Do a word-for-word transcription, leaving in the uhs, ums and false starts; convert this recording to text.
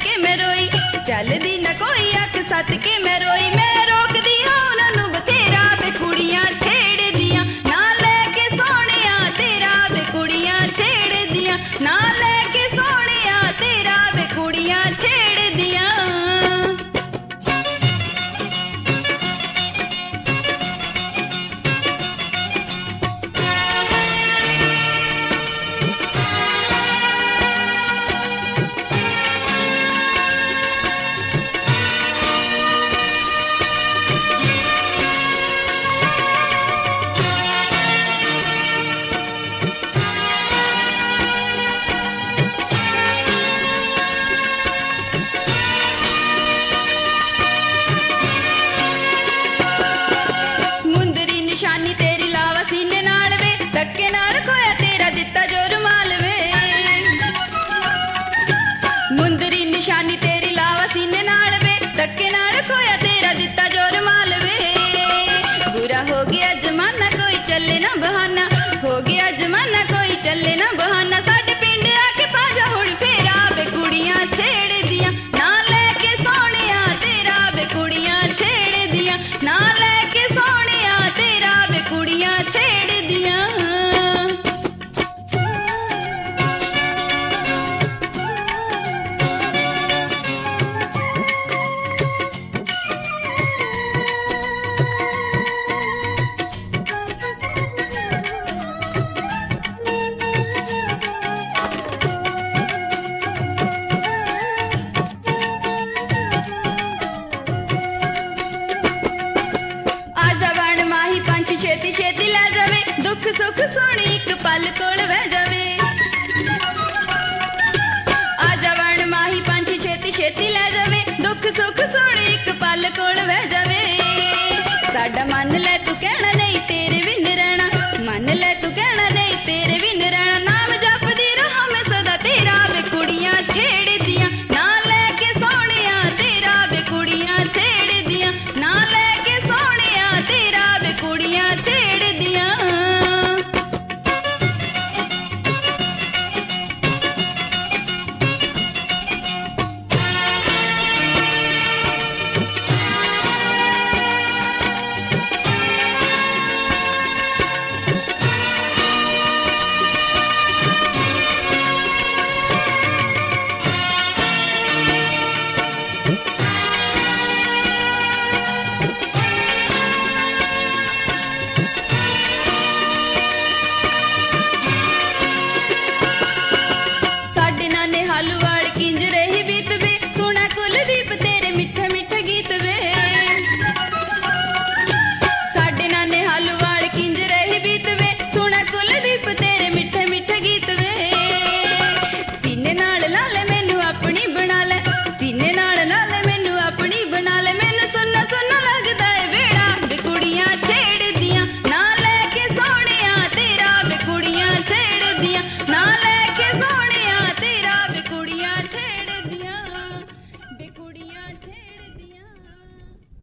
के मैं रोई, चलदी ना कोई अख सत के मैं रोई। मैं रोकदी हां उन्हां नूं बथेरा वे कुड़ियां छेड़दियां ना लेके सोहणिया तेरा वे कुड़ियां छेड़दियां ना लेके सोहणिया तेरा वे कुड़ियां छेड़दियां। निशानी तेरी लावा सीने नाल वे, धक्के नाल खोया तेरा दिता जो रुमाल वे। मुंदरी निशानी तेरी लावा सीने नाल वे, धक्के नाल खोया तेरा दिता जो रुमाल वे। बुरा हो गया जमाना कोई चले ना बहाना, हो गया जमाना कोई चले ना बहाना। साडे पिंड आके पाजा हुण फेरा वे कुड़ियां छेड़दियां ना लेके सोहणिया तेरा वे कुड़ियां छेड़दियां ना लेके सोहणिया तेरा वे कुड़ियां छेड़दियां। छेती छेती लै जावे, दुख सुख सोनी एक पल कोल बह जावे। आजा वण माही पंछी छेती छेती लै जावे, दुख सुख सोनी एक पल कोल बह जावे। साडा मन लै तू कहना नहीं तेरे बिन रहना, मन लै तू कहना नहीं तेरे बिन रहना। नाम जपदी रहा मैं सदा तेरा वे कुड़ियां छेड़दियां ना लेके सोहणिया तेरा वे कुड़ियां छेड़दियां ना लेके सोहणिया तेरा वे कुड़ियां छेड़दियां। हालू वाल किंज रही बीत वे, सुना कुलदीप तेरे मिठे मिठे गीत वे। साडे नाने हालू वाल किंज रही बीत वे, सुना कुलदीप तेरे मिठे मिठे गीत वे। सीने नाल ला ले मैनू अपनी बना ले, सीने नाल ला ले मैनू अपनी बना ले। मैनू सुनना सुनना लगदा है वेड़ा वे कुड़ियां छेड़दियां ना लेके सोहणिया तेरा वे कुड़ियां छेड़दियां ना लेके सोहणिया तेरा वे कुड़ियां छेड़दियां वे कुड़ियां छेड़।